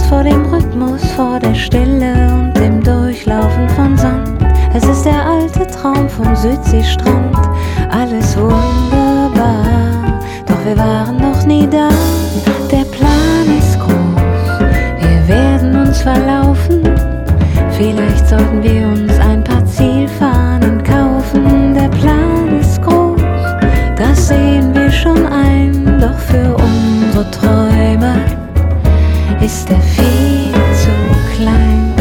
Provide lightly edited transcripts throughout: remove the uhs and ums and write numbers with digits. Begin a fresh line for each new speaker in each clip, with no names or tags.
vor dem Rhythmus, vor der Stille und dem Durchlaufen von Sand. Es ist der alte Traum vom Südseestrand, alles wunderbar, doch wir waren noch nie da. Der Plan ist groß, wir werden uns verlaufen, vielleicht sollten wir uns ein paar Zielfahnen kaufen. Der Plan ist groß, das sehen wir schon ein, doch für unsere Träume ist er viel zu klein.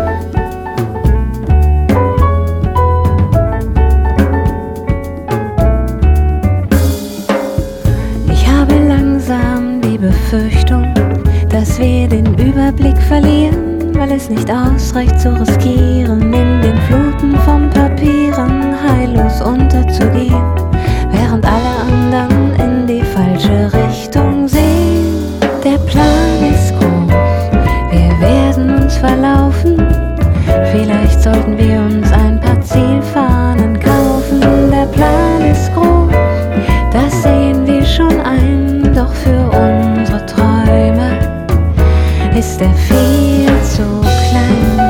Ich habe langsam die Befürchtung, dass wir den Überblick verlieren, weil es nicht ausreicht zu riskieren, in den Fluten von Papieren heillos unterzugehen, während alle anderen in die falsche Richtung sehen. Der Plan ist groß, wir werden uns verlaufen, vielleicht sollten wir uns ein paar Zielfahnen kaufen. Der Plan ist groß, das sehen wir schon ein, doch für unsere Träume ist er viel zu klein.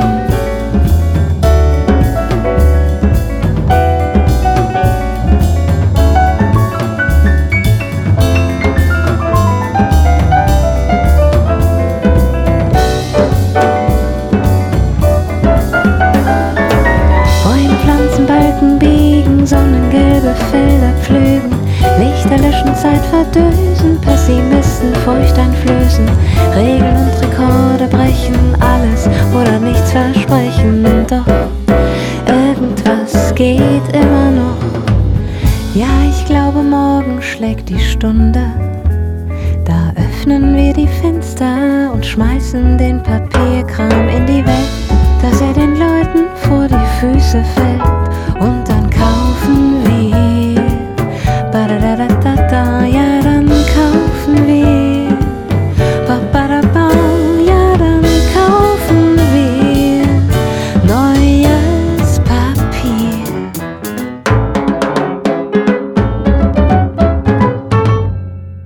Pflanzenbalken biegen, sonnengelbe Felder pflügen, Lichter löschen, Zeit verdösen, Pessimisten Furcht einflößen, Regeln und Rekorde brechen, alles oder nichts versprechen, doch irgendwas geht immer noch. Ja, ich glaube, morgen schlägt die Stunde, da öffnen wir die Fenster und schmeißen den Papierkram in die Welt.